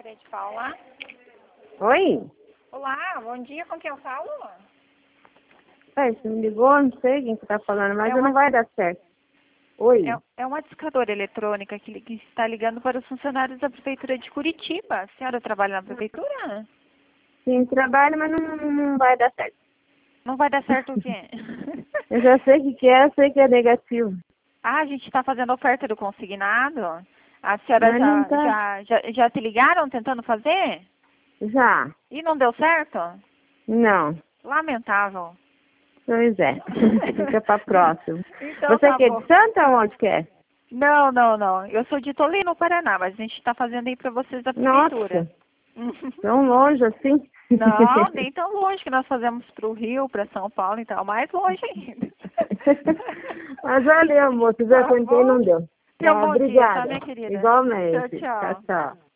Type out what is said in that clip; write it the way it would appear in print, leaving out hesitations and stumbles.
Gostaria de falar. Oi? Olá, bom dia, com quem eu falo? Você me ligou? Não sei quem que tá falando, mas não vai dar certo. Oi? É uma discadora eletrônica que está ligando para os funcionários da Prefeitura de Curitiba. A senhora trabalha na Prefeitura? Sim, trabalho, mas não vai dar certo. Não vai dar certo o quê? Eu já sei o que é, sei que é negativo. Ah, a gente está fazendo oferta do consignado. A senhora Mas não tá. já te ligaram tentando fazer? Já? E não deu certo? Não. Lamentável. Pois é. Fica pra próxima. Então Você tá que é bom. de Santa ou onde que é? Não. Eu sou de Tolima, Paraná, mas a gente está fazendo aí para vocês da Prefeitura. Nossa, tão longe assim? Não, nem tão longe que nós fazemos para o Rio, para São Paulo, então mais longe ainda. Mas valeu, moço. Já Tá tentei e bom? não deu. Tenha um Tá, bom dia, tá, obrigada. minha querida? Igualmente. Tchau. Tchau.